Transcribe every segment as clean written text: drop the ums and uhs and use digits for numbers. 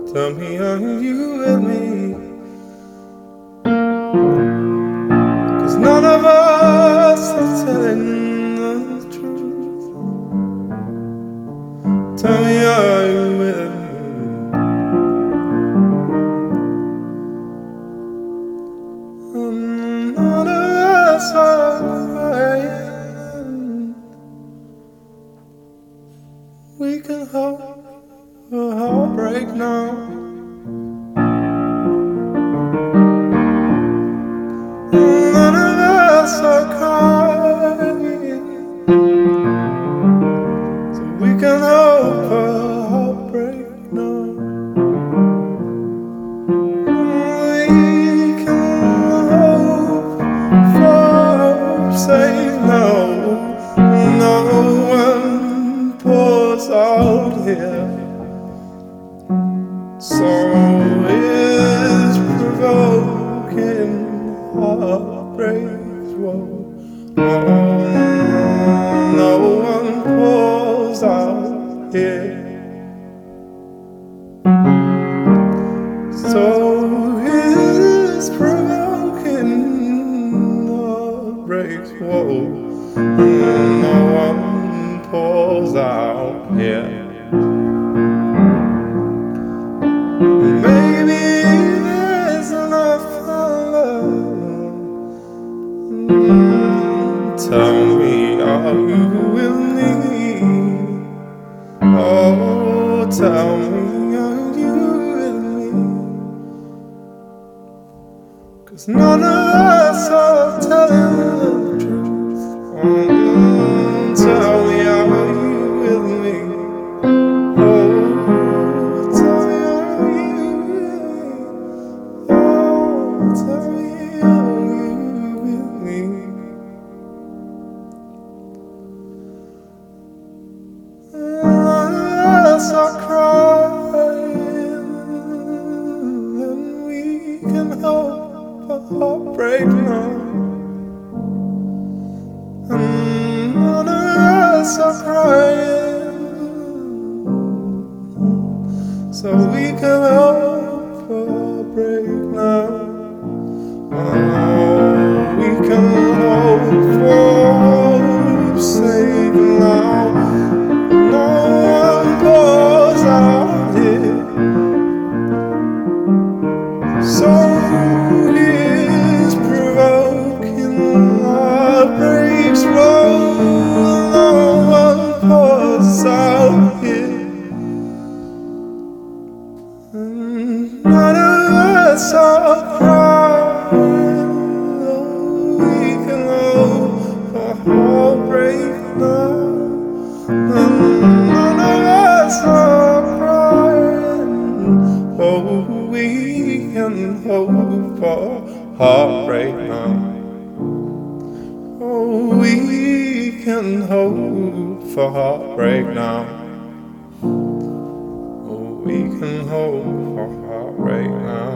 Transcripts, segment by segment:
Tell me, are you with me? 'Cause none of us are telling the truth. Tell me, are you with me? None of us are crying. We can hope a heartbreak now. None of us are crying, so we can hope a heartbreak now. We can hope for say no. No one pours out here. So is provoking heartbreaks. Whoa. Oh, no one pours out here. So is provoking heartbreaks. Whoa. No one pours out here. Maybe there's enough love. Tell me, are you with me? Oh, tell me, are you with me? 'Cause none of us are telling the truth. Tell me, are you with me? Oh, tell me, are you with me? Oh, tell me, are you with me? None of us are crying, and we can hope a heartbreak now. And none of us are crying, so we can hope for a break now. Oh, we can hope for sake now. No one pours out here. So is provoking heartbreaks roll. No one pours out here. None of us are crying. We can hope for heartbreak now. None of us are crying. Oh, we can hope for heartbreak now. Oh, we can hope for heartbreak now. Oh, we can hope for heartbreak now.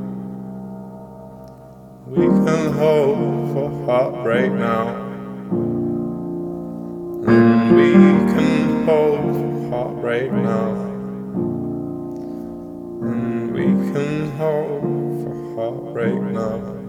We can hope for heartbreak now. And we can hope for heartbreak now. And we can hope for heartbreak now.